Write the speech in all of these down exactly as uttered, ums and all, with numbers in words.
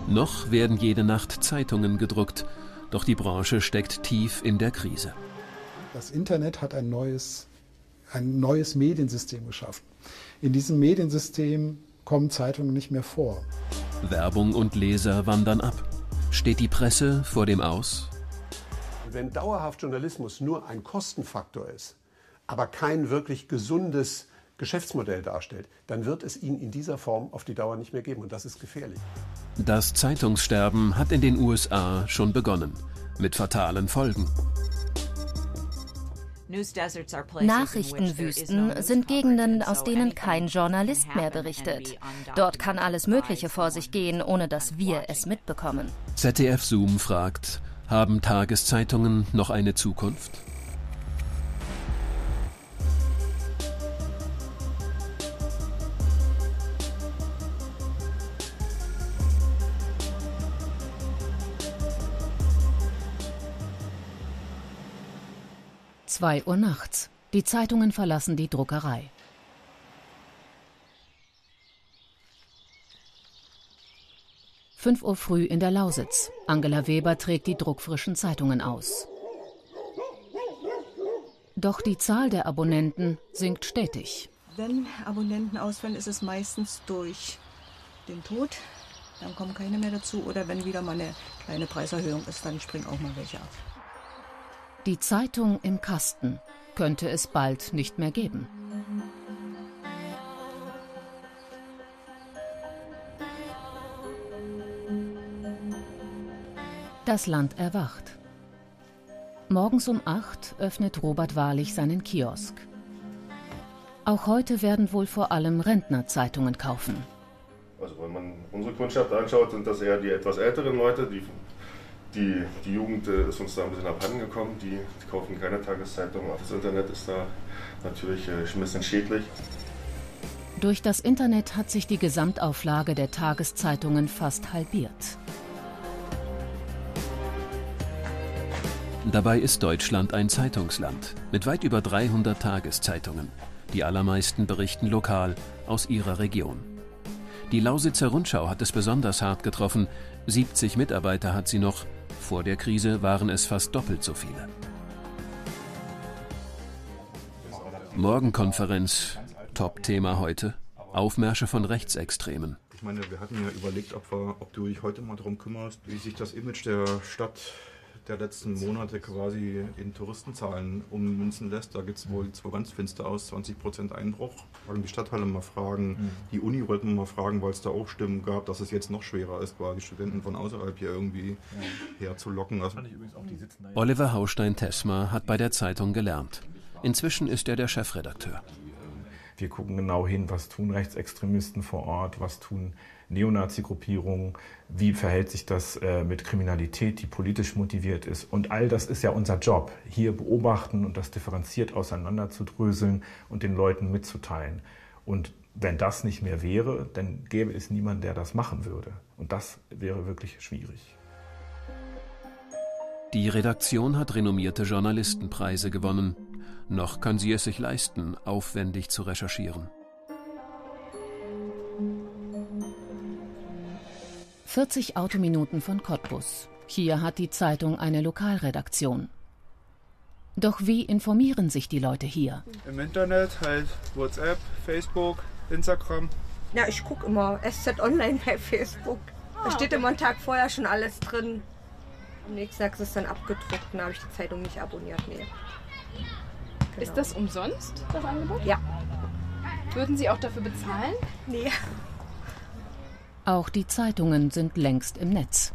Noch werden jede Nacht Zeitungen gedruckt, doch die Branche steckt tief in der Krise. Das Internet hat ein neues, ein neues Mediensystem geschaffen. In diesem Mediensystem kommen Zeitungen nicht mehr vor. Werbung und Leser wandern ab. Steht die Presse vor dem Aus? Wenn dauerhaft Journalismus nur ein Kostenfaktor ist, aber kein wirklich gesundes Geschäftsmodell darstellt, dann wird es ihn in dieser Form auf die Dauer nicht mehr geben. Und das ist gefährlich. Das Zeitungssterben hat in den U S A schon begonnen, mit fatalen Folgen. Nachrichtenwüsten sind Gegenden, aus denen kein Journalist mehr berichtet. Dort kann alles Mögliche vor sich gehen, ohne dass wir es mitbekommen. Z D F Zoom fragt, haben Tageszeitungen noch eine Zukunft? Zwei Uhr nachts. Die Zeitungen verlassen die Druckerei. Fünf Uhr früh in der Lausitz. Angela Weber trägt die druckfrischen Zeitungen aus. Doch die Zahl der Abonnenten sinkt stetig. Wenn Abonnenten ausfallen, ist es meistens durch den Tod. Dann kommen keine mehr dazu. Oder wenn wieder mal eine kleine Preiserhöhung ist, dann springen auch mal welche ab. Die Zeitung im Kasten könnte es bald nicht mehr geben. Das Land erwacht. Morgens um acht öffnet Robert Wahrlich seinen Kiosk. Auch heute werden wohl vor allem Rentner Zeitungen kaufen. Also wenn man unsere Kundschaft anschaut, sind das eher die etwas älteren Leute, die Die, die Jugend äh, ist uns da ein bisschen abhanden gekommen, die, die kaufen keine Tageszeitung. Das Internet ist da natürlich äh, ein bisschen schädlich. Durch das Internet hat sich die Gesamtauflage der Tageszeitungen fast halbiert. Dabei ist Deutschland ein Zeitungsland mit weit über dreihundert Tageszeitungen. Die allermeisten berichten lokal aus ihrer Region. Die Lausitzer Rundschau hat es besonders hart getroffen. siebzig Mitarbeiter hat sie noch. Vor der Krise waren es fast doppelt so viele. Morgenkonferenz. Top-Thema heute. Aufmärsche von Rechtsextremen. Ich meine, wir hatten ja überlegt, ob, wir, ob du dich heute mal darum kümmerst, wie sich das Image der Stadt der letzten Monate quasi in Touristenzahlen ummünzen lässt. Da gibt es wohl zwar ganz finster aus, zwanzig Prozent Einbruch. Wollen die Stadthalle mal fragen, mhm. die Uni wollten wir mal fragen, weil es da auch Stimmen gab, dass es jetzt noch schwerer ist, quasi Studenten von außerhalb hier irgendwie ja. herzulocken. Also Oliver Haustein-Tesma hat bei der Zeitung gelernt. Inzwischen ist er der Chefredakteur. Wir gucken genau hin, was tun Rechtsextremisten vor Ort, was tun Neonazi-Gruppierungen, wie verhält sich das äh, mit Kriminalität, die politisch motiviert ist. Und all das ist ja unser Job, hier beobachten und das differenziert auseinanderzudröseln und den Leuten mitzuteilen. Und wenn das nicht mehr wäre, dann gäbe es niemanden, der das machen würde. Und das wäre wirklich schwierig. Die Redaktion hat renommierte Journalistenpreise gewonnen. Noch kann sie es sich leisten, aufwendig zu recherchieren. vierzig Autominuten von Cottbus. Hier hat die Zeitung eine Lokalredaktion. Doch wie informieren sich die Leute hier? Im Internet, halt WhatsApp, Facebook, Instagram. Ja, ich gucke immer S Z Online bei Facebook. Da steht immer einen Tag vorher schon alles drin. Am nächsten Tag ist es dann abgedruckt und da habe ich die Zeitung nicht abonniert. Nee. Genau. Ist das umsonst, das Angebot? Ja. Würden Sie auch dafür bezahlen? Nee. Auch die Zeitungen sind längst im Netz.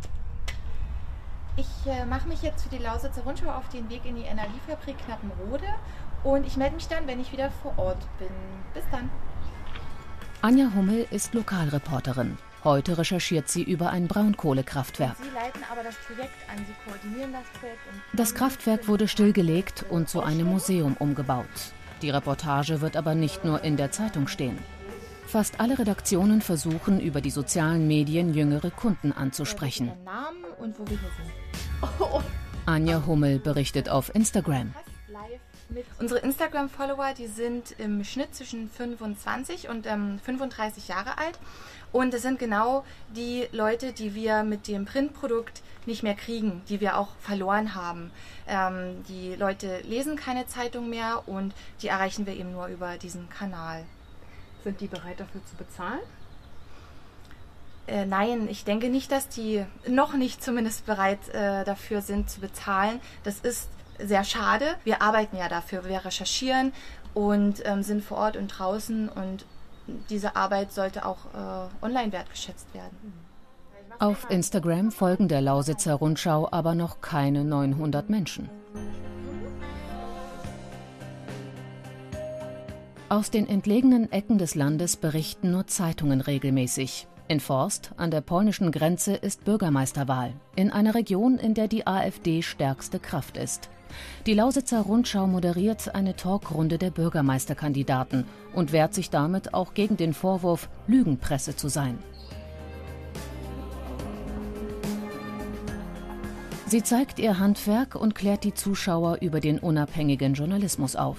Ich äh, mache mich jetzt für die Lausitzer Rundschau auf den Weg in die Energiefabrik Knappenrode und ich melde mich dann, wenn ich wieder vor Ort bin. Bis dann. Anja Hummel ist Lokalreporterin. Heute recherchiert sie über ein Braunkohlekraftwerk. Sie leiten aber das Projekt an, Sie koordinieren das Projekt. Und das Kraftwerk wurde stillgelegt und zu einem Museum umgebaut. Die Reportage wird aber nicht nur in der Zeitung stehen. Fast alle Redaktionen versuchen, über die sozialen Medien jüngere Kunden anzusprechen. Namen und wo wir hier sind. Anja Hummel berichtet auf Instagram. Unsere Instagram-Follower, die sind im Schnitt zwischen fünfundzwanzig und ähm, fünfunddreißig Jahre alt. Und es sind genau die Leute, die wir mit dem Printprodukt nicht mehr kriegen, die wir auch verloren haben. Ähm, die Leute lesen keine Zeitung mehr und die erreichen wir eben nur über diesen Kanal. Sind die bereit dafür zu bezahlen? Äh, nein, ich denke nicht, dass die noch nicht zumindest bereit äh, dafür sind zu bezahlen. Das ist sehr schade. Wir arbeiten ja dafür, wir recherchieren und ähm, sind vor Ort und draußen und diese Arbeit sollte auch äh, online wertgeschätzt werden. Auf Instagram folgen der Lausitzer Rundschau aber noch keine neunhundert Menschen. Aus den entlegenen Ecken des Landes berichten nur Zeitungen regelmäßig. In Forst, an der polnischen Grenze, ist Bürgermeisterwahl, in einer Region, in der die AfD stärkste Kraft ist. Die Lausitzer Rundschau moderiert eine Talkrunde der Bürgermeisterkandidaten und wehrt sich damit auch gegen den Vorwurf, Lügenpresse zu sein. Sie zeigt ihr Handwerk und klärt die Zuschauer über den unabhängigen Journalismus auf.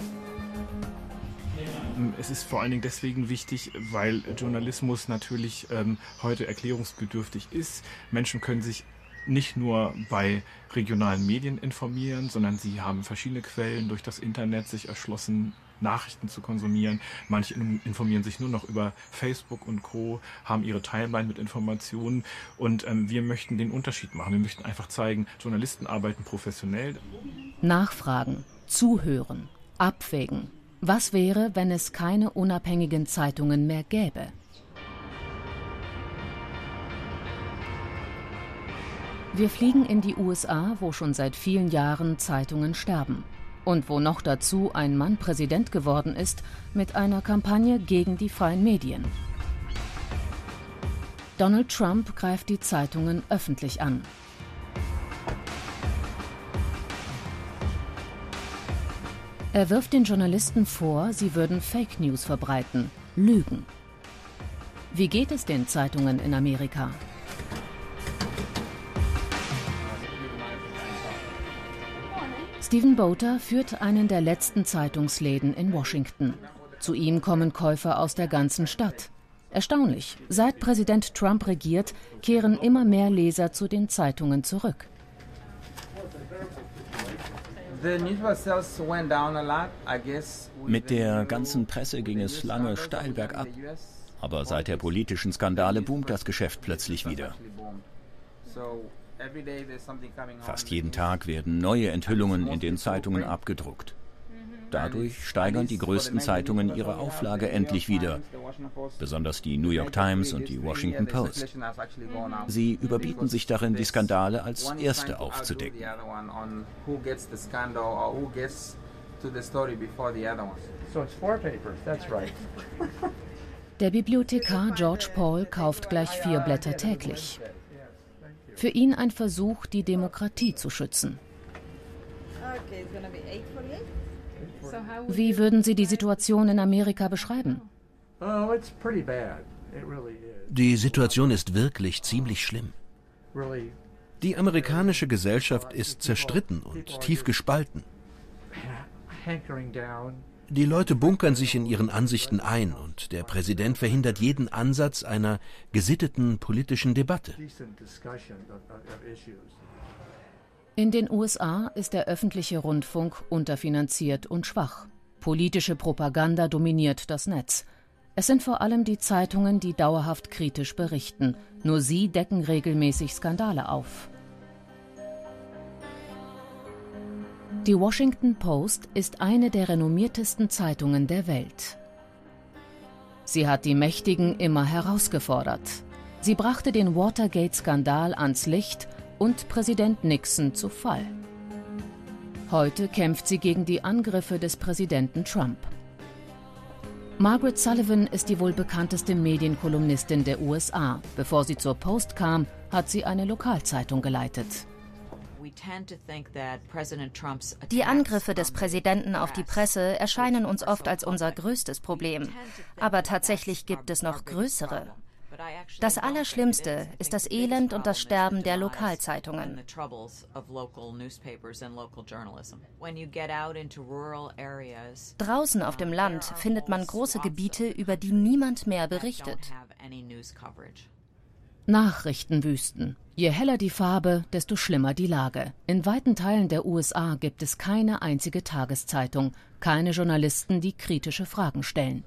Es ist vor allen Dingen deswegen wichtig, weil Journalismus natürlich ähm, heute erklärungsbedürftig ist. Menschen können sich nicht nur bei regionalen Medien informieren, sondern sie haben verschiedene Quellen durch das Internet sich erschlossen, Nachrichten zu konsumieren. Manche informieren sich nur noch über Facebook und Co., haben ihre Timeline mit Informationen und ähm, wir möchten den Unterschied machen. Wir möchten einfach zeigen, Journalisten arbeiten professionell. Nachfragen, zuhören, abwägen. Was wäre, wenn es keine unabhängigen Zeitungen mehr gäbe? Wir fliegen in die U S A, wo schon seit vielen Jahren Zeitungen sterben. Und wo noch dazu ein Mann Präsident geworden ist, mit einer Kampagne gegen die freien Medien. Donald Trump greift die Zeitungen öffentlich an. Er wirft den Journalisten vor, sie würden Fake News verbreiten, lügen. Wie geht es den Zeitungen in Amerika? Stephen Boter führt einen der letzten Zeitungsläden in Washington. Zu ihm kommen Käufer aus der ganzen Stadt. Erstaunlich, seit Präsident Trump regiert, kehren immer mehr Leser zu den Zeitungen zurück. Mit der ganzen Presse ging es lange steil bergab. Aber seit der politischen Skandale boomt das Geschäft plötzlich wieder. Fast jeden Tag werden neue Enthüllungen in den Zeitungen abgedruckt. Dadurch steigern die größten Zeitungen ihre Auflage endlich wieder, besonders die New York Times und die Washington Post. Sie überbieten sich darin, die Skandale als erste aufzudecken. Der Bibliothekar George Paul kauft gleich vier Blätter täglich. Für ihn ein Versuch, die Demokratie zu schützen. Wie würden Sie die Situation in Amerika beschreiben? Die Situation ist wirklich ziemlich schlimm. Die amerikanische Gesellschaft ist zerstritten und tief gespalten. Die Leute bunkern sich in ihren Ansichten ein und der Präsident verhindert jeden Ansatz einer gesitteten politischen Debatte. In den U S A ist der öffentliche Rundfunk unterfinanziert und schwach. Politische Propaganda dominiert das Netz. Es sind vor allem die Zeitungen, die dauerhaft kritisch berichten. Nur sie decken regelmäßig Skandale auf. Die Washington Post ist eine der renommiertesten Zeitungen der Welt. Sie hat die Mächtigen immer herausgefordert. Sie brachte den Watergate-Skandal ans Licht und Präsident Nixon zu Fall. Heute kämpft sie gegen die Angriffe des Präsidenten Trump. Margaret Sullivan ist die wohl bekannteste Medienkolumnistin der U S A. Bevor sie zur Post kam, hat sie eine Lokalzeitung geleitet. Die Angriffe des Präsidenten auf die Presse erscheinen uns oft als unser größtes Problem. Aber tatsächlich gibt es noch größere. Das Allerschlimmste ist das Elend und das Sterben der Lokalzeitungen. Draußen auf dem Land findet man große Gebiete, über die niemand mehr berichtet. Nachrichtenwüsten. Je heller die Farbe, desto schlimmer die Lage. In weiten Teilen der U S A gibt es keine einzige Tageszeitung, keine Journalisten, die kritische Fragen stellen.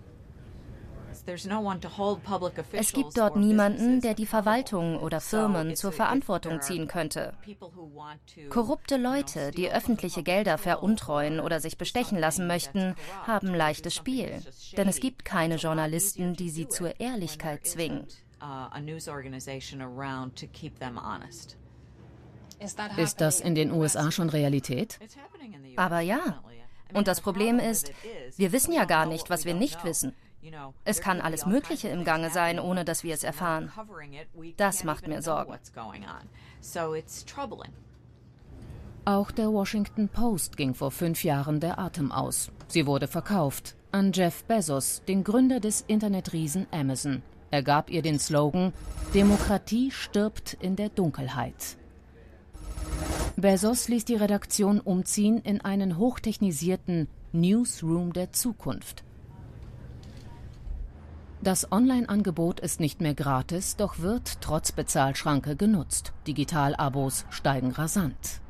Es gibt dort niemanden, der die Verwaltung oder Firmen zur Verantwortung ziehen könnte. Korrupte Leute, die öffentliche Gelder veruntreuen oder sich bestechen lassen möchten, haben leichtes Spiel. Denn es gibt keine Journalisten, die sie zur Ehrlichkeit zwingen. Ist das in den U S A schon Realität? Aber ja. Und das Problem ist, wir wissen ja gar nicht, was wir nicht wissen. Es kann alles Mögliche im Gange sein, ohne dass wir es erfahren. Das macht mir Sorgen. Auch der Washington Post ging vor fünf Jahren der Atem aus. Sie wurde verkauft an Jeff Bezos, den Gründer des Internetriesen Amazon. Er gab ihr den Slogan: Demokratie stirbt in der Dunkelheit. Bezos ließ die Redaktion umziehen in einen hochtechnisierten Newsroom der Zukunft. Das Online-Angebot ist nicht mehr gratis, doch wird trotz Bezahlschranke genutzt. Digital-Abos steigen rasant.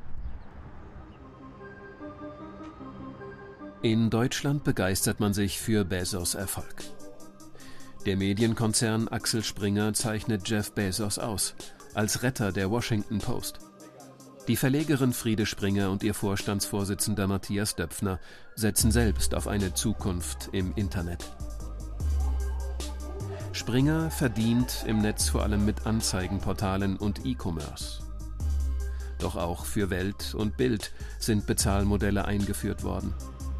In Deutschland begeistert man sich für Bezos' Erfolg. Der Medienkonzern Axel Springer zeichnet Jeff Bezos aus, als Retter der Washington Post. Die Verlegerin Friede Springer und ihr Vorstandsvorsitzender Matthias Döpfner setzen selbst auf eine Zukunft im Internet. Springer verdient im Netz vor allem mit Anzeigenportalen und E-Commerce. Doch auch für Welt und Bild sind Bezahlmodelle eingeführt worden.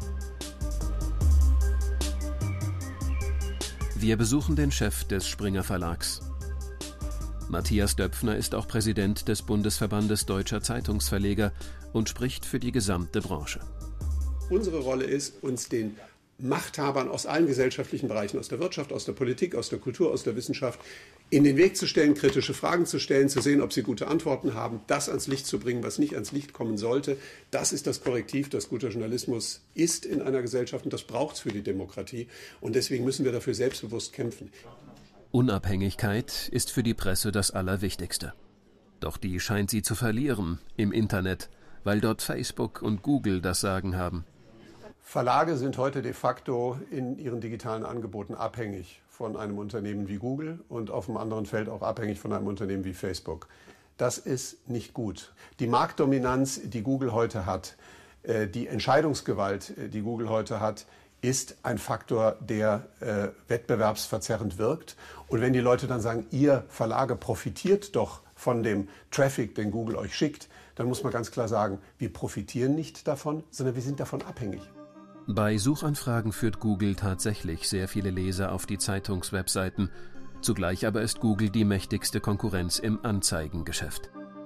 Wir besuchen den Chef des Springer Verlags. Matthias Döpfner ist auch Präsident des Bundesverbandes Deutscher Zeitungsverleger und spricht für die gesamte Branche. Unsere Rolle ist, uns den Machthabern aus allen gesellschaftlichen Bereichen, aus der Wirtschaft, aus der Politik, aus der Kultur, aus der Wissenschaft, in den Weg zu stellen, kritische Fragen zu stellen, zu sehen, ob sie gute Antworten haben, das ans Licht zu bringen, was nicht ans Licht kommen sollte. Das ist das Korrektiv, das guter Journalismus ist in einer Gesellschaft, und das braucht es für die Demokratie. Und deswegen müssen wir dafür selbstbewusst kämpfen. Unabhängigkeit ist für die Presse das Allerwichtigste. Doch die scheint sie zu verlieren im Internet, weil dort Facebook und Google das Sagen haben. Verlage sind heute de facto in ihren digitalen Angeboten abhängig von einem Unternehmen wie Google und auf einem anderen Feld auch abhängig von einem Unternehmen wie Facebook. Das ist nicht gut. Die Marktdominanz, die Google heute hat, die Entscheidungsgewalt, die Google heute hat, ist ein Faktor, der äh, wettbewerbsverzerrend wirkt. Und wenn die Leute dann sagen, ihr Verlage profitiert doch von dem Traffic, den Google euch schickt, dann muss man ganz klar sagen, wir profitieren nicht davon, sondern wir sind davon abhängig. Bei Suchanfragen führt Google tatsächlich sehr viele Leser auf die Zeitungswebseiten. Zugleich aber ist Google die mächtigste Konkurrenz im Anzeigengeschäft.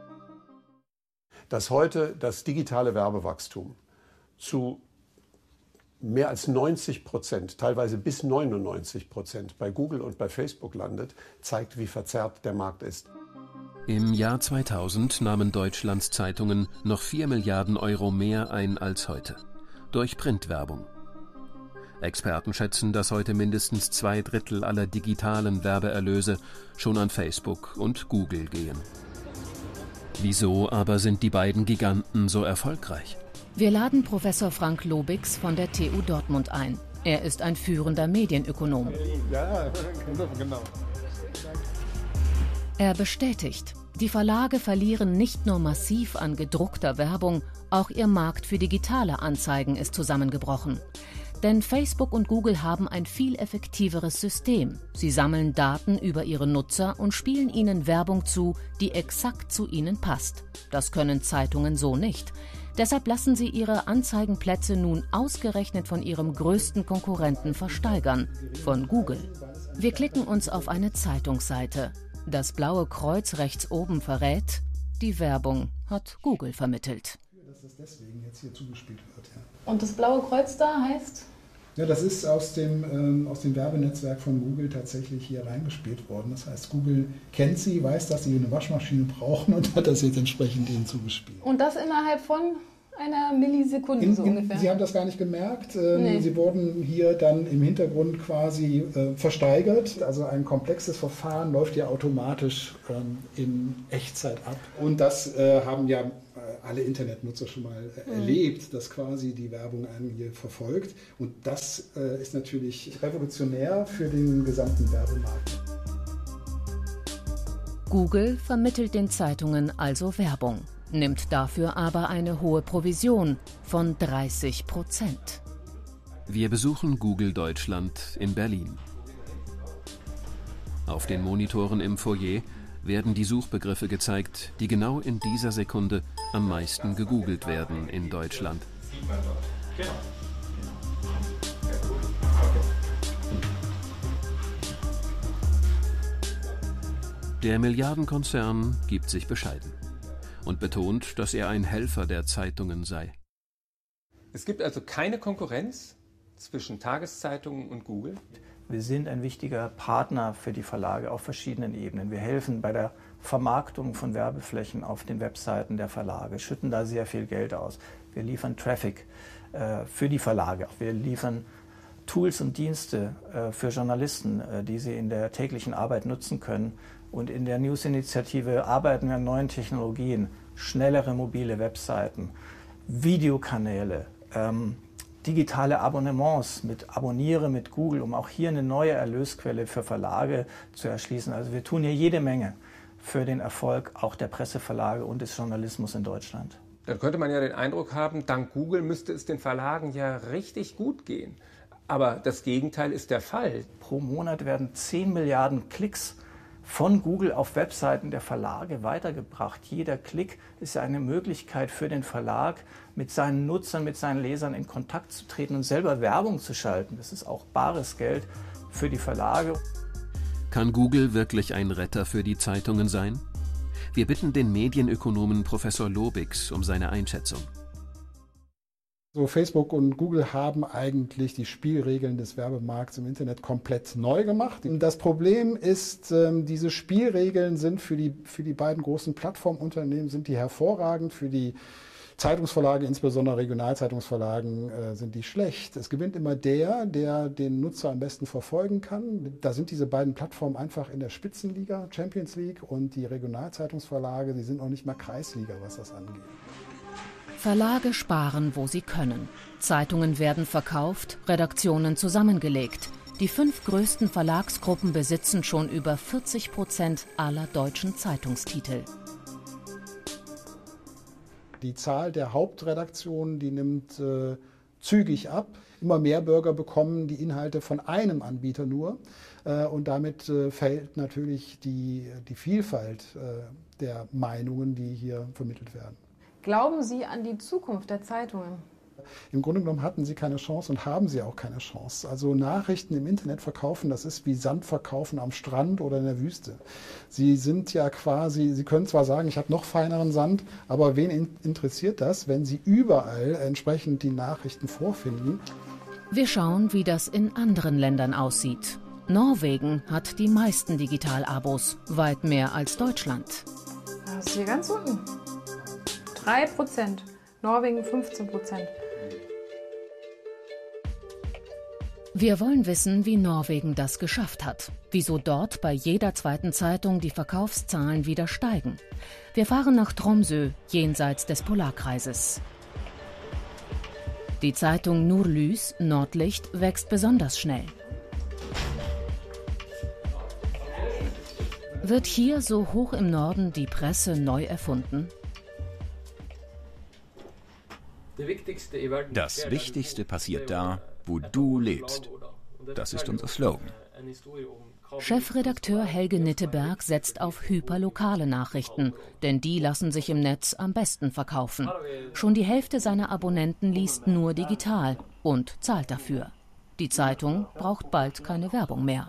Dass heute das digitale Werbewachstum zu mehr als neunzig Prozent, teilweise bis neunundneunzig Prozent bei Google und bei Facebook landet, zeigt, wie verzerrt der Markt ist. Im Jahr zweitausend nahmen Deutschlands Zeitungen noch vier Milliarden Euro mehr ein als heute. Durch Printwerbung. Experten schätzen, dass heute mindestens zwei Drittel aller digitalen Werbeerlöse schon an Facebook und Google gehen. Wieso aber sind die beiden Giganten so erfolgreich? Wir laden Professor Frank Lobix von der T U Dortmund ein. Er ist ein führender Medienökonom. Ja, genau. Er bestätigt, die Verlage verlieren nicht nur massiv an gedruckter Werbung, auch ihr Markt für digitale Anzeigen ist zusammengebrochen. Denn Facebook und Google haben ein viel effektiveres System. Sie sammeln Daten über ihre Nutzer und spielen ihnen Werbung zu, die exakt zu ihnen passt. Das können Zeitungen so nicht. Deshalb lassen sie ihre Anzeigenplätze nun ausgerechnet von ihrem größten Konkurrenten versteigern, von Google. Wir klicken uns auf eine Zeitungsseite. Das blaue Kreuz rechts oben verrät, die Werbung hat Google vermittelt. Dass das deswegen jetzt hier zugespielt wird, ja. Und das blaue Kreuz da heißt? Ja, das ist aus dem, ähm, aus dem Werbenetzwerk von Google tatsächlich hier reingespielt worden. Das heißt, Google kennt sie, weiß, dass sie eine Waschmaschine brauchen und hat das jetzt entsprechend ihnen zugespielt. Und das innerhalb von einer Millisekunde in, so in, ungefähr? Sie haben das gar nicht gemerkt. Ähm, nee. Sie wurden hier dann im Hintergrund quasi äh, versteigert. Also ein komplexes Verfahren läuft hier automatisch ähm, in Echtzeit ab. Und das äh, haben ja alle Internetnutzer schon mal äh, mhm. erlebt, dass quasi die Werbung einen hier verfolgt. Und das äh, ist natürlich revolutionär für den gesamten Werbemarkt. Google vermittelt den Zeitungen also Werbung, nimmt dafür aber eine hohe Provision von dreißig Prozent. Wir besuchen Google Deutschland in Berlin. Auf den Monitoren im Foyer werden die Suchbegriffe gezeigt, die genau in dieser Sekunde am meisten gegoogelt werden in Deutschland. Der Milliardenkonzern gibt sich bescheiden und betont, dass er ein Helfer der Zeitungen sei. Es gibt also keine Konkurrenz zwischen Tageszeitungen und Google. Wir sind ein wichtiger Partner für die Verlage auf verschiedenen Ebenen. Wir helfen bei der Vermarktung von Werbeflächen auf den Webseiten der Verlage, schütten da sehr viel Geld aus. Wir liefern Traffic äh, für die Verlage. Wir liefern Tools und Dienste äh, für Journalisten, äh, die sie in der täglichen Arbeit nutzen können. Und in der News-Initiative arbeiten wir an neuen Technologien, schnellere mobile Webseiten, Videokanäle, ähm, digitale Abonnements mit Abonniere mit Google, um auch hier eine neue Erlösquelle für Verlage zu erschließen. Also wir tun hier jede Menge für den Erfolg auch der Presseverlage und des Journalismus in Deutschland. Dann könnte man ja den Eindruck haben, dank Google müsste es den Verlagen ja richtig gut gehen. Aber das Gegenteil ist der Fall. Pro Monat werden zehn Milliarden Klicks von Google auf Webseiten der Verlage weitergebracht. Jeder Klick ist ja eine Möglichkeit für den Verlag, mit seinen Nutzern, mit seinen Lesern in Kontakt zu treten und selber Werbung zu schalten. Das ist auch bares Geld für die Verlage. Kann Google wirklich ein Retter für die Zeitungen sein? Wir bitten den Medienökonomen Professor Lobix um seine Einschätzung. So, Facebook und Google haben eigentlich die Spielregeln des Werbemarkts im Internet komplett neu gemacht. Das Problem ist, diese Spielregeln sind für die, für die beiden großen Plattformunternehmen sind die hervorragend, für die Zeitungsverlage, insbesondere Regionalzeitungsverlagen, sind die schlecht. Es gewinnt immer der, der den Nutzer am besten verfolgen kann. Da sind diese beiden Plattformen einfach in der Spitzenliga, Champions League, und die Regionalzeitungsverlage, die sind noch nicht mal Kreisliga, was das angeht. Verlage sparen, wo sie können. Zeitungen werden verkauft, Redaktionen zusammengelegt. Die fünf größten Verlagsgruppen besitzen schon über vierzig Prozent aller deutschen Zeitungstitel. Die Zahl der Hauptredaktionen, die nimmt äh, zügig ab. Immer mehr Bürger bekommen die Inhalte von einem Anbieter nur. Äh, und damit äh, fällt natürlich die, die Vielfalt äh, der Meinungen, die hier vermittelt werden. Glauben Sie an die Zukunft der Zeitungen? Im Grunde genommen hatten sie keine Chance und haben sie auch keine Chance. Also Nachrichten im Internet verkaufen, das ist wie Sand verkaufen am Strand oder in der Wüste. Sie sind ja quasi, Sie können zwar sagen, ich habe noch feineren Sand, aber wen interessiert das, wenn Sie überall entsprechend die Nachrichten vorfinden? Wir schauen, wie das in anderen Ländern aussieht. Norwegen hat die meisten Digital-Abos, weit mehr als Deutschland. Das ist hier ganz unten. drei Prozent, Norwegen fünfzehn Prozent. Wir wollen wissen, wie Norwegen das geschafft hat, wieso dort bei jeder zweiten Zeitung die Verkaufszahlen wieder steigen. Wir fahren nach Tromsø, jenseits des Polarkreises. Die Zeitung Nordlys, Nordlicht, wächst besonders schnell. Wird hier so hoch im Norden die Presse neu erfunden? Das Wichtigste passiert da, wo du lebst. Das ist unser Slogan. Chefredakteur Helge Nitteberg setzt auf hyperlokale Nachrichten, denn die lassen sich im Netz am besten verkaufen. Schon die Hälfte seiner Abonnenten liest nur digital und zahlt dafür. Die Zeitung braucht bald keine Werbung mehr.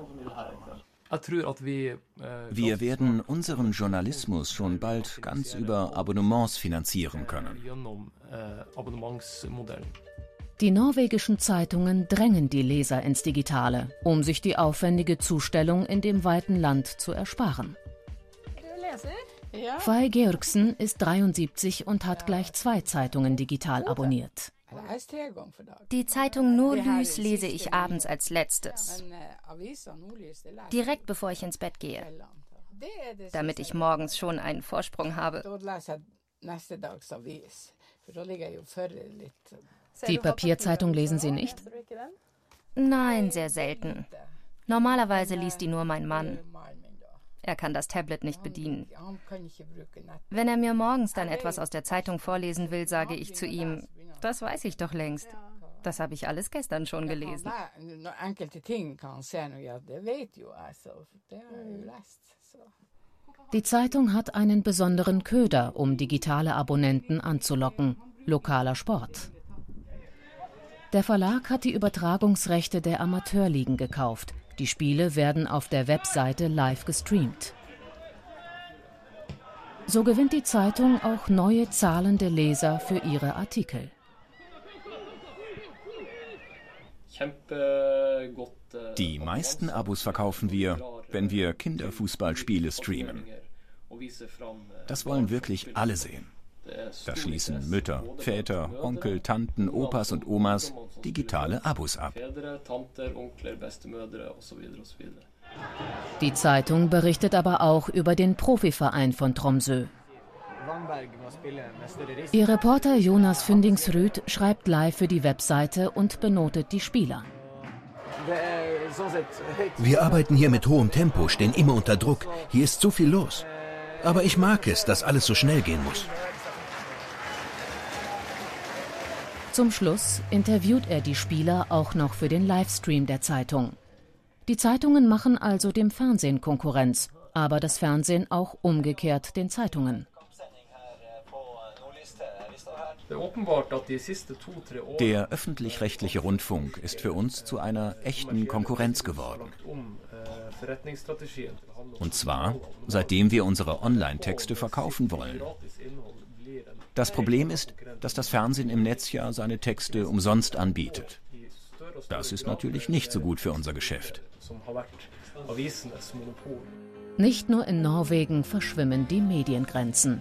Wir werden unseren Journalismus schon bald ganz über Abonnements finanzieren können. Die norwegischen Zeitungen drängen die Leser ins Digitale, um sich die aufwendige Zustellung in dem weiten Land zu ersparen. Fay Georgsen ist dreiundsiebzig und hat gleich zwei Zeitungen digital abonniert. Die Zeitung Nordlys lese ich abends als letztes, direkt bevor ich ins Bett gehe, damit ich morgens schon einen Vorsprung habe. Die Papierzeitung lesen Sie nicht? Nein, sehr selten. Normalerweise liest die nur mein Mann. Er kann das Tablet nicht bedienen. Wenn er mir morgens dann etwas aus der Zeitung vorlesen will, sage ich zu ihm, das weiß ich doch längst. Das habe ich alles gestern schon gelesen. Die Zeitung hat einen besonderen Köder, um digitale Abonnenten anzulocken: lokaler Sport. Der Verlag hat die Übertragungsrechte der Amateurligen gekauft. Die Spiele werden auf der Webseite live gestreamt. So gewinnt die Zeitung auch neue zahlende Leser für ihre Artikel. Die meisten Abos verkaufen wir, wenn wir Kinderfußballspiele streamen. Das wollen wirklich alle sehen. Da schließen Mütter, Väter, Onkel, Tanten, Opas und Omas digitale Abos ab. Die Zeitung berichtet aber auch über den Profiverein von Tromsø. Ihr Reporter Jonas Fyndingsrud schreibt live für die Webseite und benotet die Spieler. Wir arbeiten hier mit hohem Tempo, stehen immer unter Druck. Hier ist so viel los. Aber ich mag es, dass alles so schnell gehen muss. Zum Schluss interviewt er die Spieler auch noch für den Livestream der Zeitung. Die Zeitungen machen also dem Fernsehen Konkurrenz, aber das Fernsehen auch umgekehrt den Zeitungen. Der öffentlich-rechtliche Rundfunk ist für uns zu einer echten Konkurrenz geworden. Und zwar, seitdem wir unsere Online-Texte verkaufen wollen. Das Problem ist, dass das Fernsehen im Netz ja seine Texte umsonst anbietet. Das ist natürlich nicht so gut für unser Geschäft. Nicht nur in Norwegen verschwimmen die Mediengrenzen.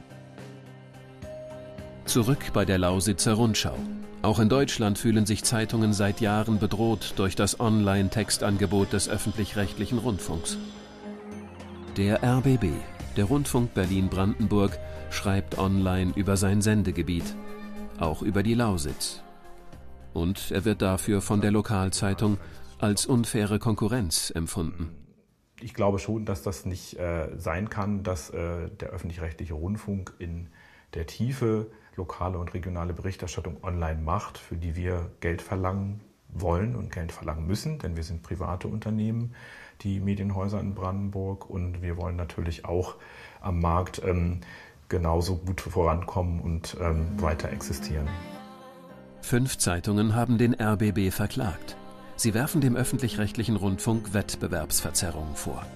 Zurück bei der Lausitzer Rundschau. Auch in Deutschland fühlen sich Zeitungen seit Jahren bedroht durch das Online-Textangebot des öffentlich-rechtlichen Rundfunks. Der R B B, der Rundfunk Berlin-Brandenburg, schreibt online über sein Sendegebiet, auch über die Lausitz. Und er wird dafür von der Lokalzeitung als unfaire Konkurrenz empfunden. Ich glaube schon, dass das nicht äh, sein kann, dass äh, der öffentlich-rechtliche Rundfunk in der Tiefe lokale und regionale Berichterstattung online macht, für die wir Geld verlangen wollen und Geld verlangen müssen, denn wir sind private Unternehmen, die Medienhäuser in Brandenburg, und wir wollen natürlich auch am Markt ähm, genauso gut vorankommen und ähm, weiter existieren. Fünf Zeitungen haben den R B B verklagt. Sie werfen dem öffentlich-rechtlichen Rundfunk Wettbewerbsverzerrungen vor.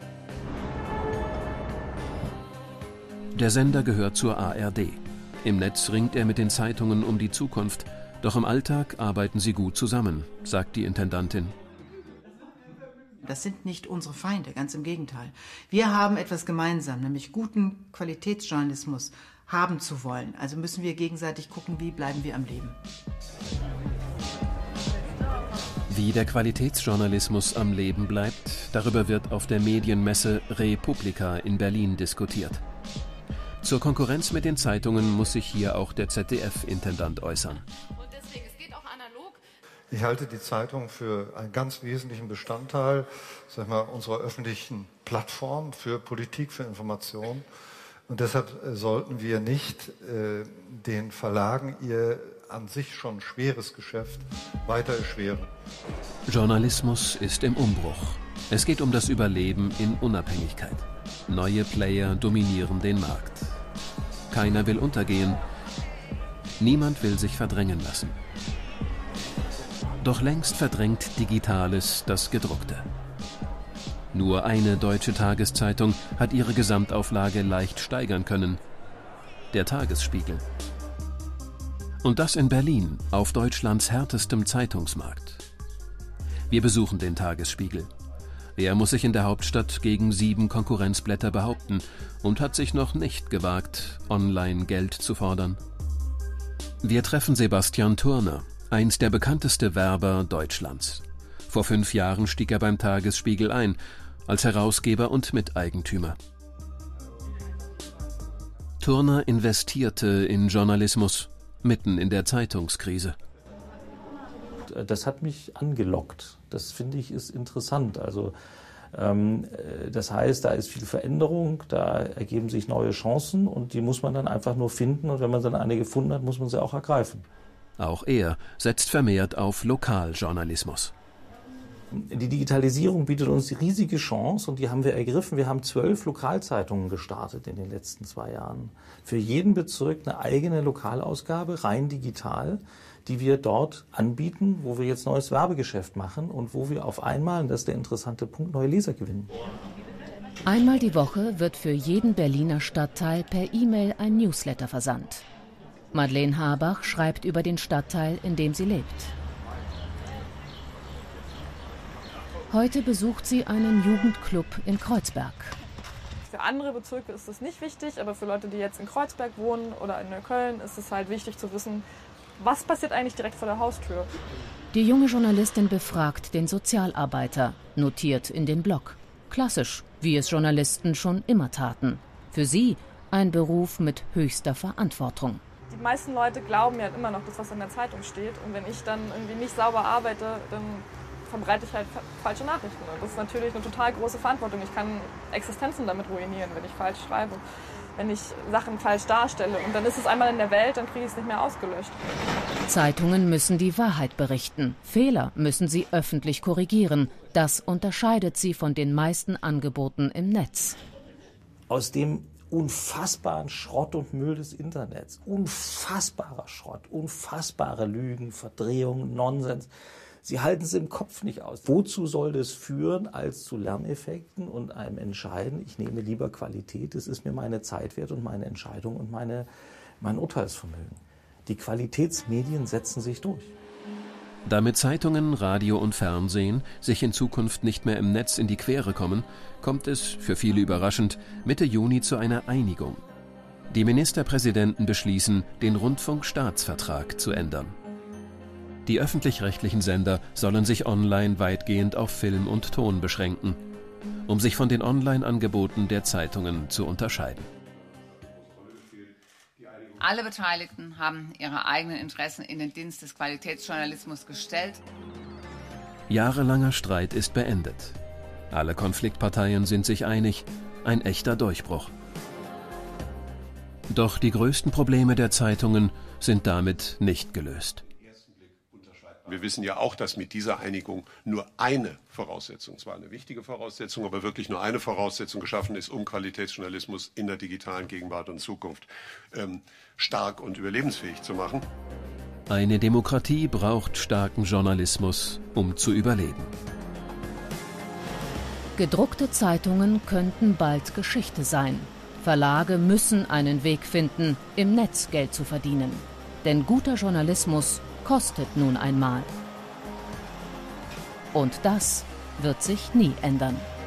Der Sender gehört zur A R D. Im Netz ringt er mit den Zeitungen um die Zukunft, doch im Alltag arbeiten sie gut zusammen, sagt die Intendantin. Das sind nicht unsere Feinde, ganz im Gegenteil. Wir haben etwas gemeinsam, nämlich guten Qualitätsjournalismus haben zu wollen. Also müssen wir gegenseitig gucken, wie bleiben wir am Leben. Wie der Qualitätsjournalismus am Leben bleibt, darüber wird auf der Medienmesse Republika in Berlin diskutiert. Zur Konkurrenz mit den Zeitungen muss sich hier auch der Z D F-Intendant äußern. Ich halte die Zeitung für einen ganz wesentlichen Bestandteil, sag ich mal, unserer öffentlichen Plattform für Politik, für Information. Und deshalb sollten wir nicht äh, den Verlagen ihr an sich schon schweres Geschäft weiter erschweren. Journalismus ist im Umbruch. Es geht um das Überleben in Unabhängigkeit. Neue Player dominieren den Markt. Keiner will untergehen. Niemand will sich verdrängen lassen. Doch längst verdrängt Digitales das Gedruckte. Nur eine deutsche Tageszeitung hat ihre Gesamtauflage leicht steigern können: der Tagesspiegel. Und das in Berlin, auf Deutschlands härtestem Zeitungsmarkt. Wir besuchen den Tagesspiegel. Er muss sich in der Hauptstadt gegen sieben Konkurrenzblätter behaupten und hat sich noch nicht gewagt, online Geld zu fordern. Wir treffen Sebastian Turner, einst der bekannteste Werber Deutschlands. Vor fünf Jahren stieg er beim Tagesspiegel ein, als Herausgeber und Miteigentümer. Turner investierte in Journalismus, mitten in der Zeitungskrise. Das hat mich angelockt. Das finde ich ist interessant. Also ähm, das heißt, da ist viel Veränderung, da ergeben sich neue Chancen und die muss man dann einfach nur finden. Und wenn man dann eine gefunden hat, muss man sie auch ergreifen. Auch er setzt vermehrt auf Lokaljournalismus. Die Digitalisierung bietet uns die riesige Chance und die haben wir ergriffen. Wir haben zwölf Lokalzeitungen gestartet in den letzten zwei Jahren. Für jeden Bezirk eine eigene Lokalausgabe, rein digital, die wir dort anbieten, wo wir jetzt neues Werbegeschäft machen und wo wir auf einmal, und das ist der interessante Punkt, neue Leser gewinnen. Einmal die Woche wird für jeden Berliner Stadtteil per E-Mail ein Newsletter versandt. Madeleine Habach schreibt über den Stadtteil, in dem sie lebt. Heute besucht sie einen Jugendclub in Kreuzberg. Für andere Bezirke ist das nicht wichtig, aber für Leute, die jetzt in Kreuzberg wohnen oder in Neukölln, ist es halt wichtig zu wissen, was passiert eigentlich direkt vor der Haustür. Die junge Journalistin befragt den Sozialarbeiter, notiert in den Blog. Klassisch, wie es Journalisten schon immer taten. Für sie ein Beruf mit höchster Verantwortung. Die meisten Leute glauben ja immer noch das, was in der Zeitung steht. Und wenn ich dann irgendwie nicht sauber arbeite, dann verbreite ich halt falsche Nachrichten. Und das ist natürlich eine total große Verantwortung. Ich kann Existenzen damit ruinieren, wenn ich falsch schreibe, wenn ich Sachen falsch darstelle. Und dann ist es einmal in der Welt, dann kriege ich es nicht mehr ausgelöscht. Zeitungen müssen die Wahrheit berichten. Fehler müssen sie öffentlich korrigieren. Das unterscheidet sie von den meisten Angeboten im Netz. Aus dem unfassbaren Schrott und Müll des Internets, unfassbarer Schrott, unfassbare Lügen, Verdrehungen, Nonsens, sie halten es im Kopf nicht aus. Wozu soll das führen, als zu Lerneffekten und einem Entscheiden, ich nehme lieber Qualität, es ist mir meine Zeit wert und meine Entscheidung und meine, mein Urteilsvermögen. Die Qualitätsmedien setzen sich durch. Damit Zeitungen, Radio und Fernsehen sich in Zukunft nicht mehr im Netz in die Quere kommen, kommt es, für viele überraschend, Mitte Juni zu einer Einigung. Die Ministerpräsidenten beschließen, den Rundfunkstaatsvertrag zu ändern. Die öffentlich-rechtlichen Sender sollen sich online weitgehend auf Film und Ton beschränken, um sich von den Online-Angeboten der Zeitungen zu unterscheiden. Alle Beteiligten haben ihre eigenen Interessen in den Dienst des Qualitätsjournalismus gestellt. Jahrelanger Streit ist beendet. Alle Konfliktparteien sind sich einig, ein echter Durchbruch. Doch die größten Probleme der Zeitungen sind damit nicht gelöst. Wir wissen ja auch, dass mit dieser Einigung nur eine Voraussetzung, zwar eine wichtige Voraussetzung, aber wirklich nur eine Voraussetzung geschaffen ist, um Qualitätsjournalismus in der digitalen Gegenwart und Zukunft ähm, stark und überlebensfähig zu machen. Eine Demokratie braucht starken Journalismus, um zu überleben. Gedruckte Zeitungen könnten bald Geschichte sein. Verlage müssen einen Weg finden, im Netz Geld zu verdienen. Denn guter Journalismus kostet nun einmal. Und das wird sich nie ändern.